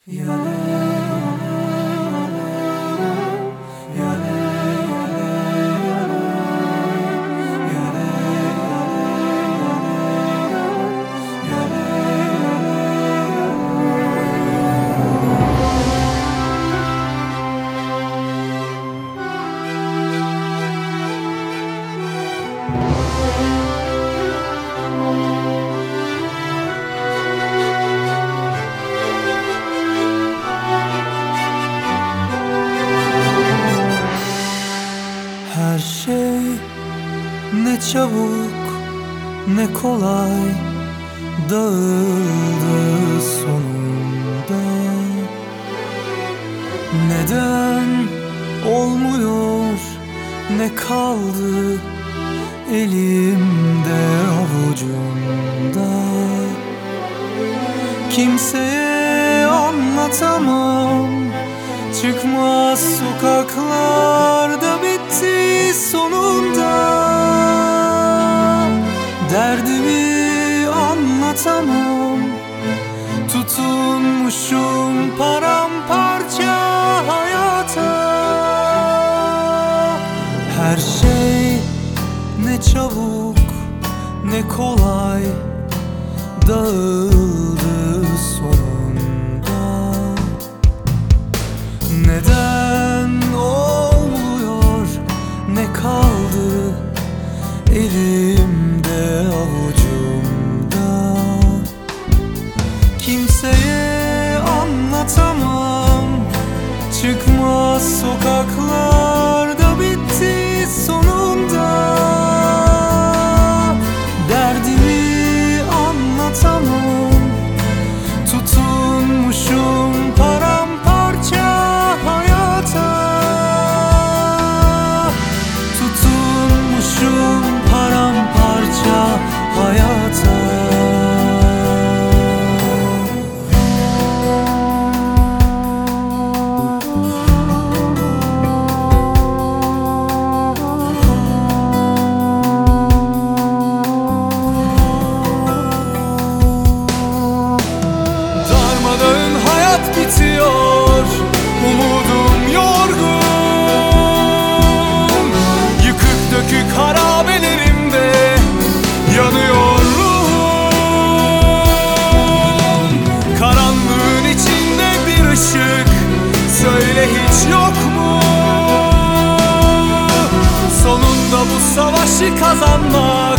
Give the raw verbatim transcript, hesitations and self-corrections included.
Her şey ne çabuk ne kolay dağıldı sonunda. Neden olmuyor, ne kaldı elimde avucumda. Kimseye anlatamam, çıkmaz sokaklarda bitti sonunda. Derdimi anlatamam, tutunmuşum paramparça hayata. Her şey ne çabuk ne kolay dağıldı sonunda. Neden olmuyor, ne kaldı elimde avucumda. Kimseye anlatamam, çıkmaz sokaklarda bitti sonunda. Derdimi anlatamam, tutunmuşum paramparça hayata. Tutunmuşum paramparça hayata. Bitiyor, umudum yorgun. Yıkık dökük harabelerimde yanıyor ruhum. Karanlığın içinde bir ışık, söyle hiç yok mu? Sonunda bu savaşı kazanmak